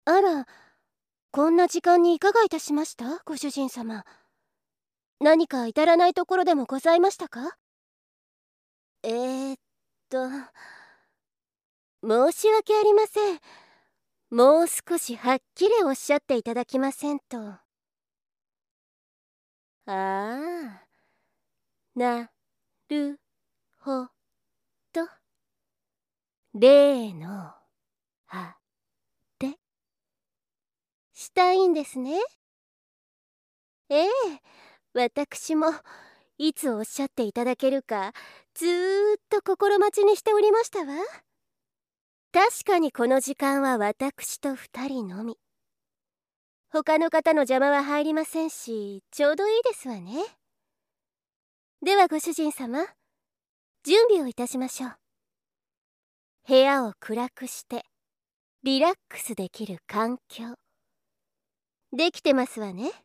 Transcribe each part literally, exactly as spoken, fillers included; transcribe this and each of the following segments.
あら、こんな時間にいかがいたしました、ご主人様。何か至らないところでもございましたか？えー、っと申し訳ありません。もう少しはっきりおっしゃっていただきませんと。ああ、なるほど。例のあてしたいんですね。ええ、私もいつおっしゃっていただけるかずーっと心待ちにしておりましたわ。確かにこの時間は私と二人のみ。他の方の邪魔は入りませんし、ちょうどいいですわね。ではご主人様、準備をいたしましょう。部屋を暗くしてリラックスできる環境できてますわね。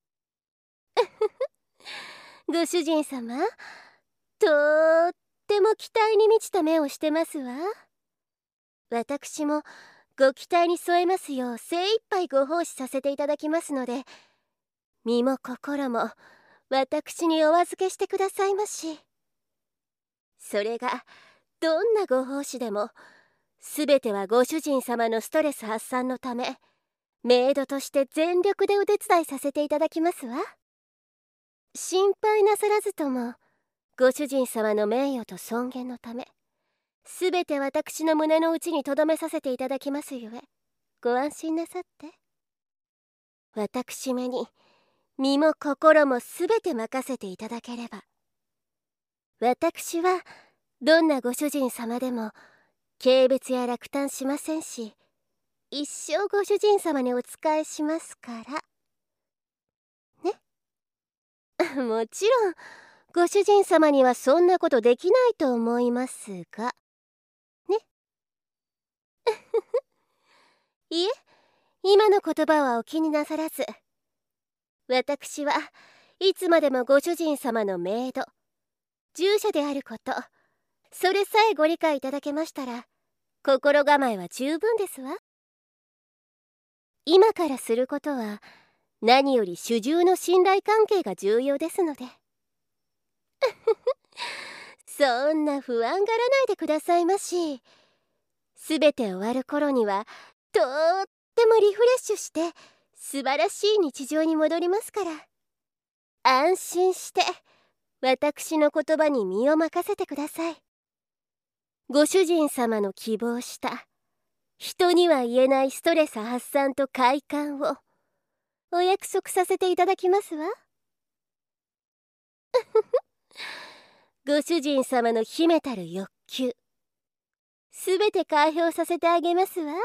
ご主人様、とーっても期待に満ちた目をしてますわ。私もご期待に添えますよう精一杯ご奉仕させていただきますので、身も心も私にお預けしてくださいまし。それがどんなご奉仕でもすべてはご主人様のストレス発散のため、メイドとして全力でお手伝いさせていただきますわ。心配なさらずとも、ご主人様の名誉と尊厳のため、すべて私の胸の内に留めさせていただきますゆえ、ご安心なさって。私めに身も心もすべて任せていただければ、私はどんなご主人様でも軽蔑や落胆しませんし、一生ご主人様にお仕えしますからね。もちろんご主人様にはそんなことできないと思いますがね。いえ、今の言葉はお気になさらず、私はいつまでもご主人様のメイド、従者であること、それさえご理解いただけましたら、心構えは十分ですわ。今からすることは何より主従の信頼関係が重要ですので。そんな不安がらないでくださいまし。すべて終わる頃にはとってもリフレッシュして素晴らしい日常に戻りますから、安心して私の言葉に身を任せてください。ご主人様の希望した人には言えないストレス発散と快感をお約束させていただきますわ。ご主人様の秘めたる欲求、すべて解放させてあげますわ。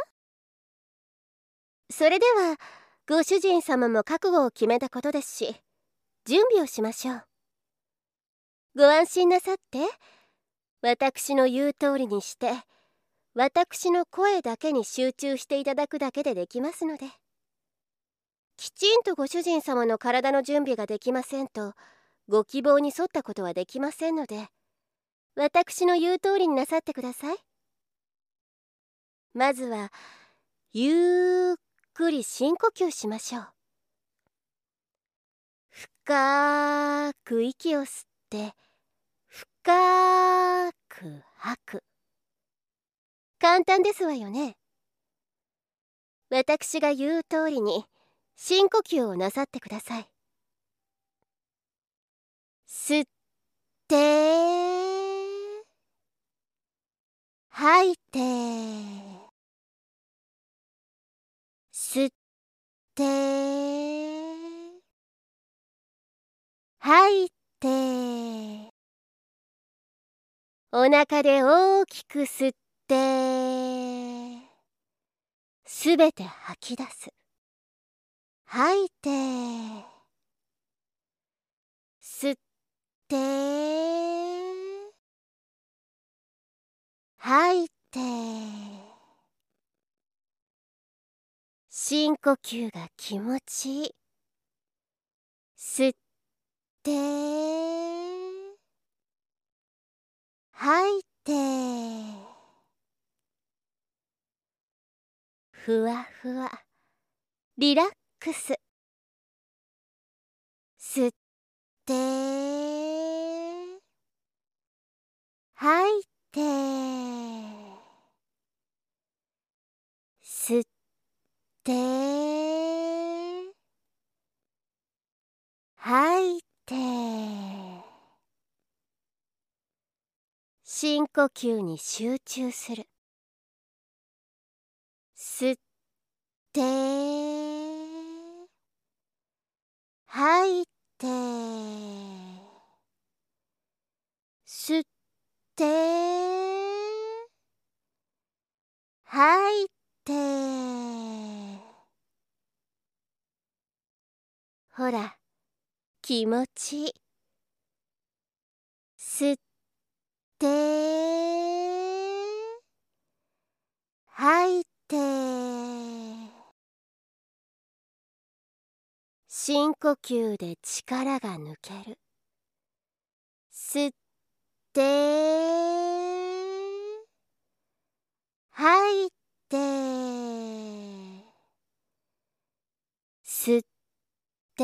それではご主人様も覚悟を決めたことですし、準備をしましょう。ご安心なさって。私の言う通りにして私の声だけに集中していただくだけでできますので。きちんとご主人様の体の準備ができませんとご希望に沿ったことはできませんので、私の言う通りになさってください。まずはゆっくり深呼吸しましょう。深く息を吸って深く吐く。簡単ですわよね。私が言う通りに深呼吸をなさってください。吸って吐いて、吸って吐いて、お腹で大きく吸ってすべて吐き出す。吐いて、吸って吐いて、深呼吸が気持ちいい。吸って吐いて、 ふわふわ、リラックス。吸って吐いて、吸って吐いて、深呼吸に集中する。吸って吐いて、吸って吐いて。ほら、気持ちいい。吸って吐いて、深呼吸で力が抜ける。吸って吐いて、吸って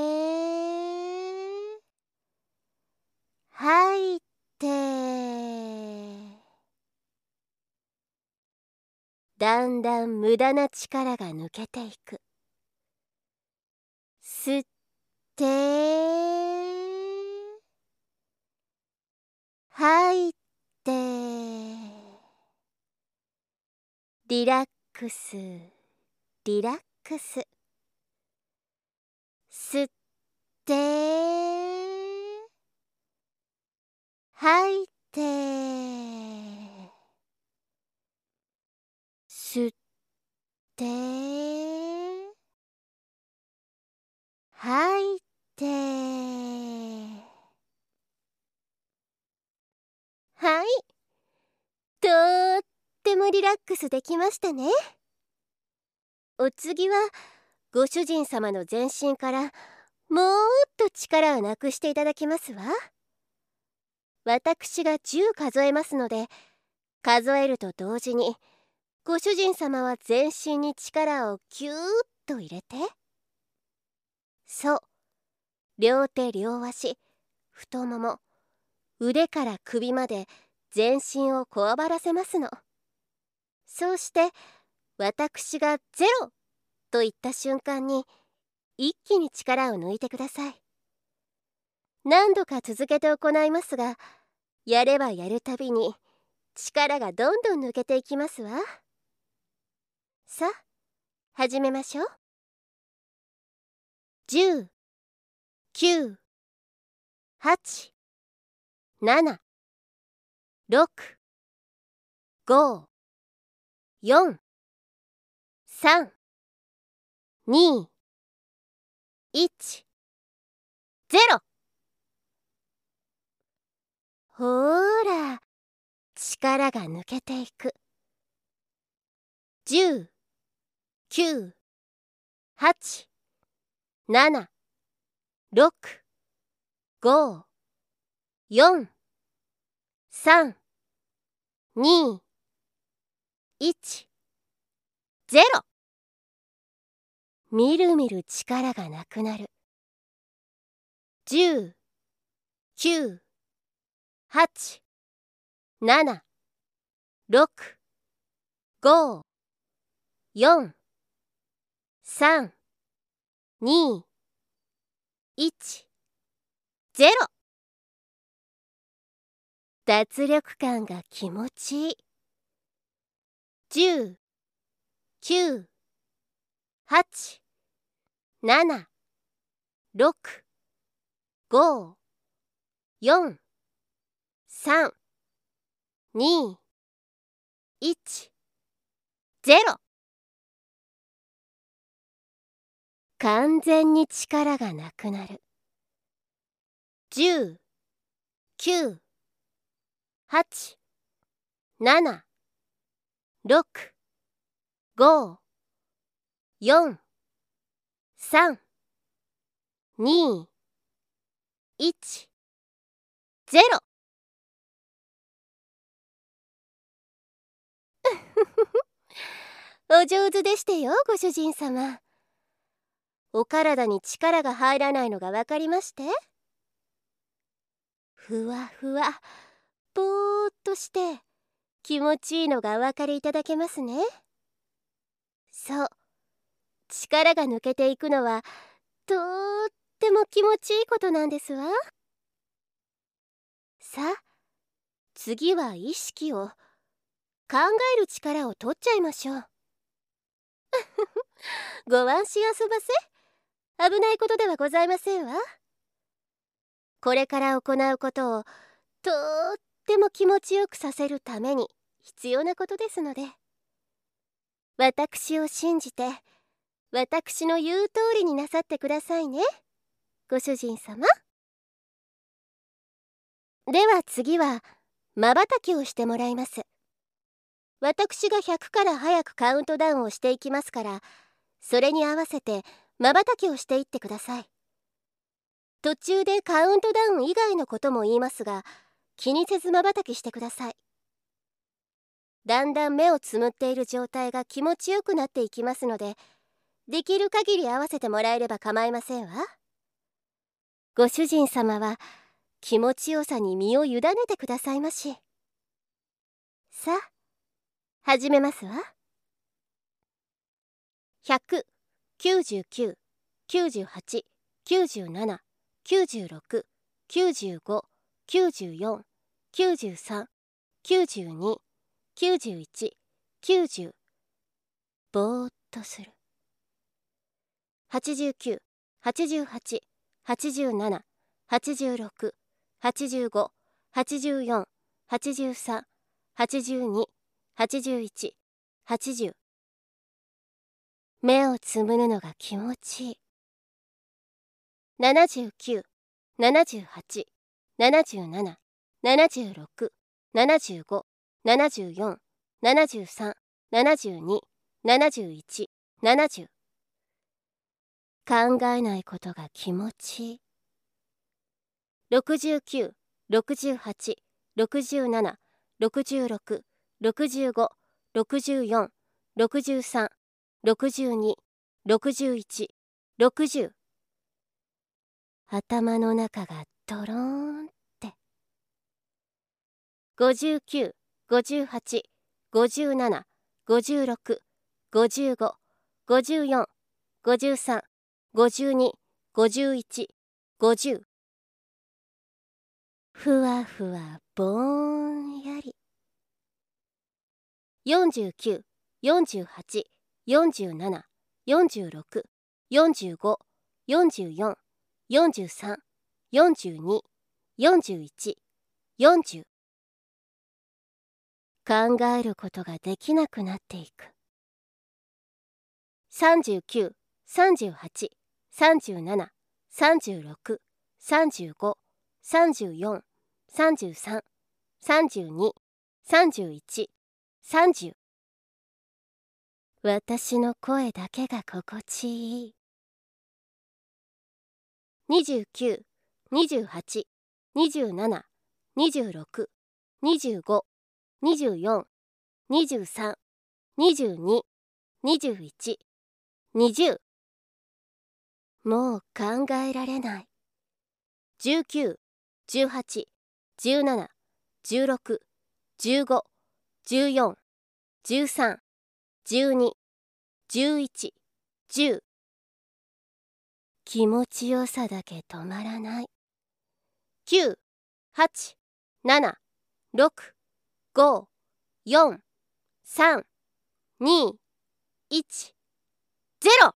吐いて。だんだん無駄な力が抜けていく。吸って吐いて、リラックスリラックス。吸って吐いて、吸って吐いて。はい、とってもリラックスできましたね。お次はご主人様の全身からもっと力をなくしていただきますわ。私がじゅう数えますので、数えると同時にご主人様は全身に力をぎゅーっと入れて、そう、両手両足、太もも、腕から首まで全身をこわばらせますの。そうして私がゼロと言った瞬間に一気に力を抜いてください。何度か続けて行いますが、やればやるたびに力がどんどん抜けていきますわ。さあ、始めましょう。じゅう、きゅう、はち、なな、ろく、ご、よん、さん、に、いち、ゼロ。ほーら、力が抜けていく。じゅう、きゅう、はち、なな、ろく、ご、よん、さん、に、いち、ゼロ。みるみる力がなくなる。じゅう、きゅう、はち、なな、ろく、ご、よん、さん、に、いち、ゼロ。脱力感が気持ちいい。じゅう、きゅう、はち、なな、ろく、ご、よん、さん、に、いち、ゼロ。完全に力がなくなる。じゅう、きゅう、はち、なな、ろく、ご、よん、さん、に、いち、ゼロ。 お上手でしてよ、ご主人様。お体に力が入らないのがわかりまして。ふわふわ、ぼーっとして気持ちいいのがお分かりいただけますね。そう、力が抜けていくのはとっても気持ちいいことなんですわ。さあ、次は意識を、考える力を取っちゃいましょう。ご安心あそばせ。危ないことではございませんわ。これから行うことをとっても気持ちよくさせるために必要なことですので、私を信じて私の言う通りになさってくださいね、ご主人様。では次はまばたきをしてもらいます。私がひゃくから早くカウントダウンをしていきますから、それに合わせてまばたきをしていってください。途中でカウントダウン以外のことも言いますが、気にせずまばたきしてください。だんだん目をつむっている状態が気持ちよくなっていきますので、できる限り合わせてもらえれば構いませんわ。ご主人様は気持ちよさに身を委ねてくださいまし。さあ、始めますわ。ひゃく、きゅうじゅうきゅう、きゅうじゅうはち、きゅうじゅうなな、きゅうじゅうろく、きゅうじゅうご、きゅうじゅうよん、きゅうじゅうさん、きゅうじゅうに、きゅうじゅういち、きゅうじゅう。ぼーっとする。はちじゅうきゅう、はちじゅうはち、はちじゅうなな、はちじゅうろく、はちじゅうご、はちじゅうよん、はちじゅうさん、はちじゅうに、はちじゅういち、はちじゅう。目をつむるのが気持ちいい。ななじゅうきゅう、ななじゅうはち、ななじゅうなな、ななじゅうろく、ななじゅうご、ななじゅうよん、ななじゅうさん、ななじゅうに、ななじゅういち、ななじゅう。考えないことが気持ちいい。ろくじゅうきゅう、ろくじゅうはち、ろくじゅうなな、ろくじゅうろく、ろくじゅうご、ろくじゅうよん、ろくじゅうさん、ろくじゅうに、ろくじゅういち、ろくじゅう。頭の中がドローンって。ごじゅうきゅう、ごじゅうはち、ごじゅうなな、ごじゅうろく、ごじゅうご、ごじゅうよん、ごじゅうさん、ごじゅうに、ごじゅういち、ごじゅう。ふわふわぼんやり。よんじゅうきゅう、よんじゅうはち、よんじゅうなな、よんじゅうろく、よんじゅうご、よんじゅうよん、よんじゅうさん、よんじゅうに、よんじゅういち、よんじゅう。考えることができなくなっていく。さんじゅうきゅう、さんじゅうはち、さんじゅうなな、さんじゅうろく、さんじゅうご、さんじゅうよん、さんじゅうさん、さんじゅうに、さんじゅういち、さんじゅう。私の声だけが心地いい。にじゅうきゅう、にじゅうはち、にじゅうなな、にじゅうろく、にじゅうご、にじゅうよん、にじゅうさん、にじゅうに、にじゅういち、にじゅう。もう考えられない。じゅうきゅう、じゅうはち、じゅうなな、じゅうろく、じゅうご、じゅうよん、じゅうさん、じゅうに、じゅういち、じゅう。気持ちよさだけ止まらない。きゅう、はち、なな、ろく、ご、よん、さん、に、いち、ゼロ。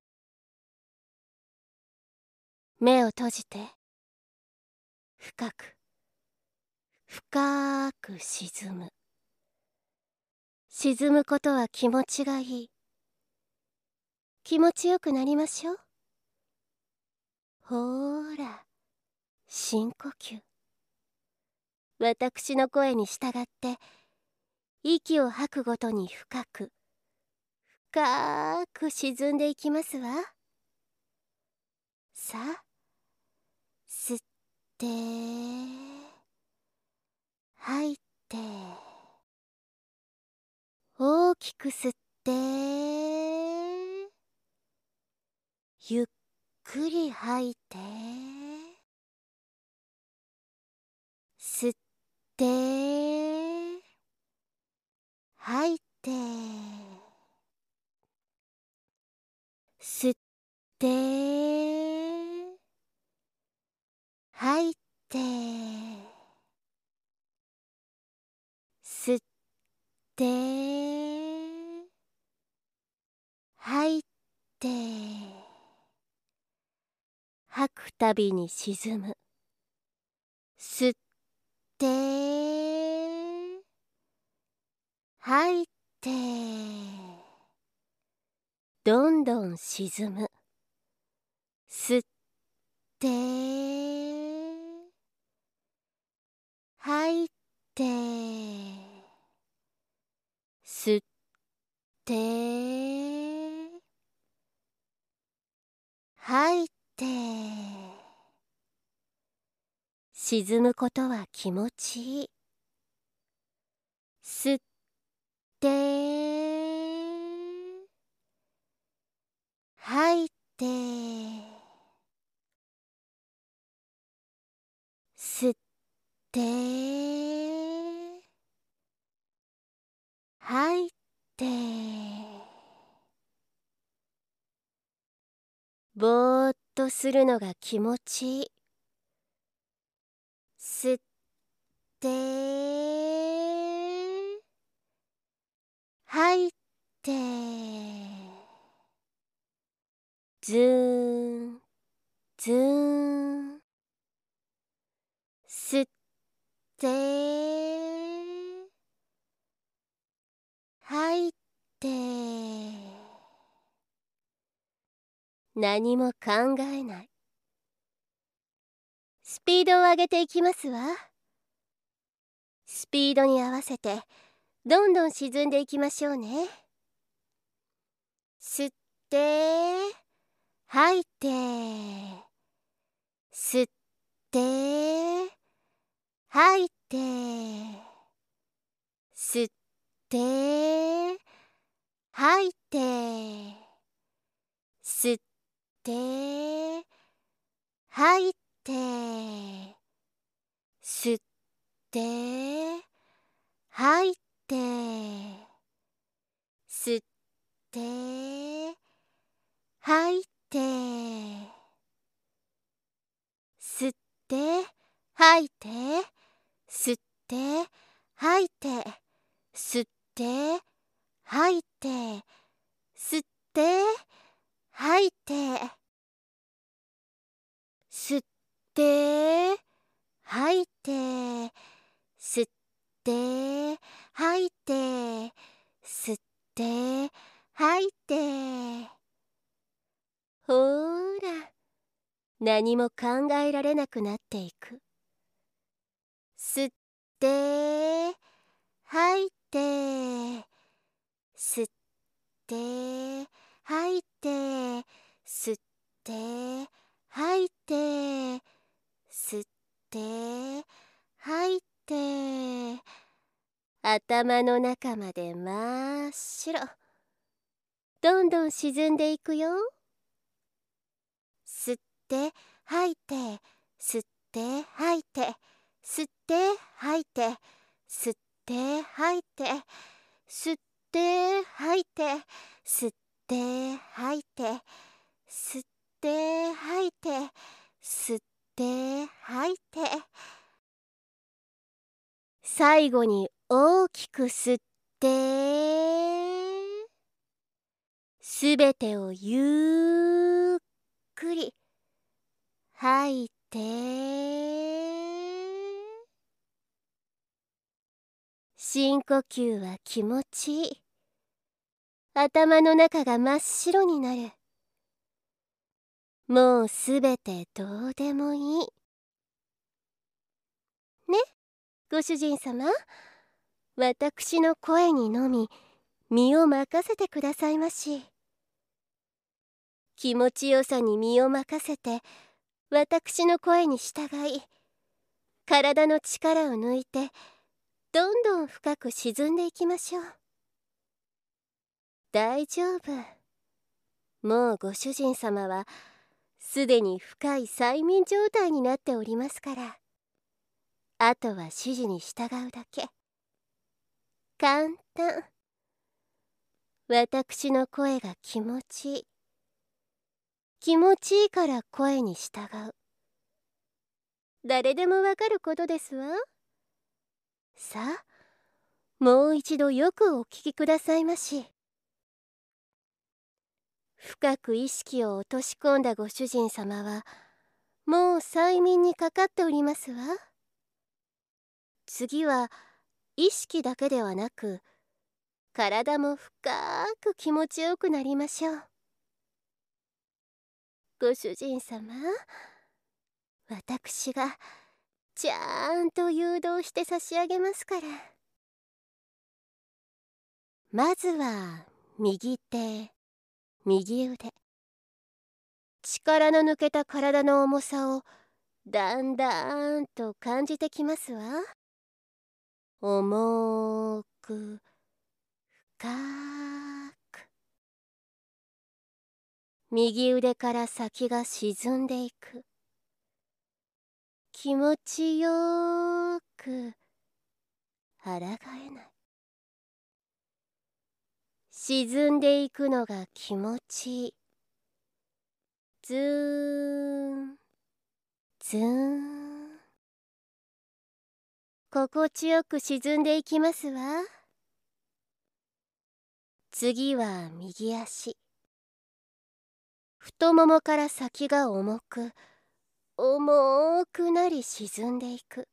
目を閉じて、深く、深く沈む。沈むことは気持ちがいい。気持ちよくなりましょう。ほーら、深呼吸。私の声に従って息を吐くごとに深く深く沈んでいきますわ。さあ、吸って吐いて、大きく吸ってゆっくり吐いて、吸って吐いて、吸って吐いて、吸って吐いて、吐くたびに沈む。吸って吐いて、どんどん沈む。吸って吐いて、吸って吐いて、沈むことは気持ちいい。吸って吐いて、吸って吐いて、ぼーっとするのが気持ちいい。吸って吐いて、ずーんずーん。吸って吐いて、何も考えない。スピードを上げていきますわ。スピードに合わせてどんどん沈んでいきましょうね。吸って吐いて、吸って吐いて、吸って吐いて、吸って吐いて、吸って吐いて、吸って吐いて、吸って吐いて、吸って吐いて、吸って吐いて、吸って吐いて、吸って吐いて、吸って吐いて、吸って吐いて。ほーら、何も考えられなくなっていく。吸って吐いて、吸って吐いて、吸って吐いて、吸って吐いて、頭の中まで真っ白。どんどん沈んでいくよ。吸って吐いて、吸って吐いて、吸って吐いて、吸って吐いて、吸って吐いて、吸って吐いて、吸って吐いて、吸って吐いて、最後に大きく吸って、すべてをゆっくり吐いて、深呼吸は気持ちいい。頭の中が真っ白になる。もうすべてどうでもいい。ね、ご主人様。私の声にのみ身を任せてくださいまし。気持ちよさに身を任せて、私の声に従い、体の力を抜いて、どんどん深く沈んでいきましょう。大丈夫。 もうご主人様はすでに深い催眠状態になっておりますから、あとは指示に従うだけ。簡単。私の声が気持ちいい。気持ちいいから声に従う。誰でもわかることですわ。さあ、もう一度よくお聞きくださいまし。深く意識を落とし込んだご主人様はもう催眠にかかっておりますわ。次は意識だけではなく、体も深く気持ちよくなりましょう。ご主人様、私がちゃんと誘導して差し上げますから。まずは右手、右腕。力の抜けた体の重さをだんだんと感じてきますわ。重く、深く。右腕から先が沈んでいく。気持ちよーく抗えない。沈んでいくのが気持ちいい。ずーん、ずーん。心地よく沈んでいきますわ。次は右足。太ももから先が重く、重くなり沈んでいく。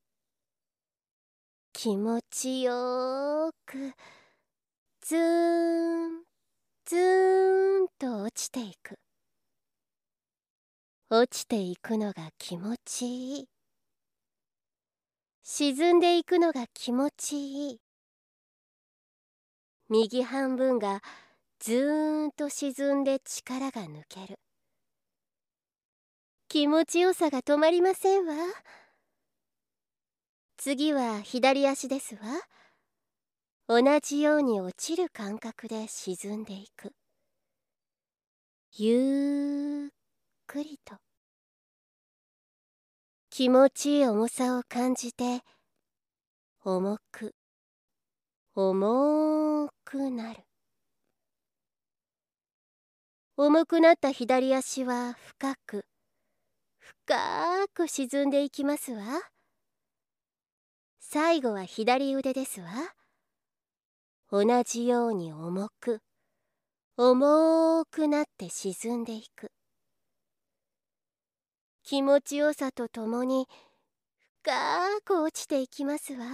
気持ちよーくずーんずーんと落ちていく。落ちていくのが気持ちいい。沈んでいくのが気持ちいい。右半分がずーんと沈んで力が抜ける。気持ちよさが止まりませんわ。次は左足ですわ。同じように落ちる感覚で沈んでいく。ゆっくりと。気持ちいい重さを感じて、重く、重くなる。重くなった左足は深く、深く沈んでいきますわ。最後は左腕ですわ。同じように重く、重くなって沈んでいく。気持ちよさとともに深く落ちていきますわ。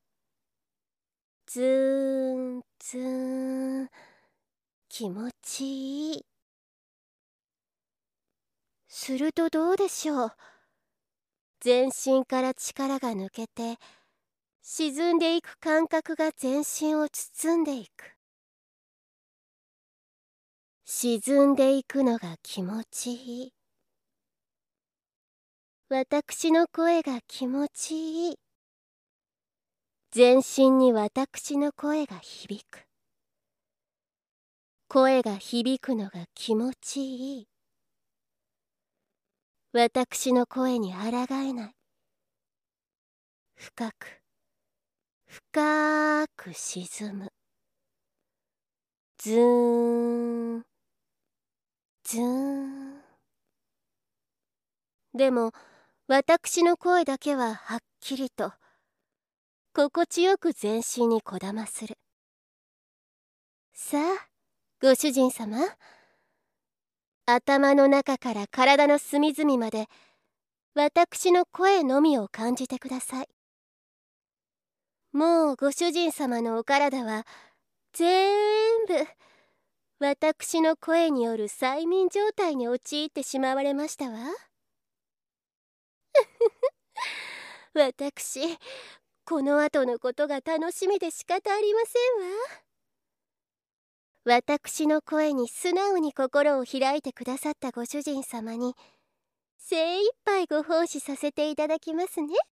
ずーんずーん、気持ちいい。するとどうでしょう。全身から力が抜けて沈んでいく感覚が全身を包んでいく。沈んでいくのが気持ちいい。私の声が気持ちいい。全身に私の声が響く。声が響くのが気持ちいい。私の声に抗えない。深く、深く沈む。ずーん、ずーん。でも、私の声だけははっきりと、心地よく全身にこだまする。さあ、ご主人様。頭の中から体の隅々まで、私の声のみを感じてください。もうご主人様のお体は、全部、私の声による催眠状態に陥ってしまわれましたわ。私、この後のことが楽しみで仕方ありませんわ。私の声に素直に心を開いてくださったご主人様に精一杯ご奉仕させていただきますね。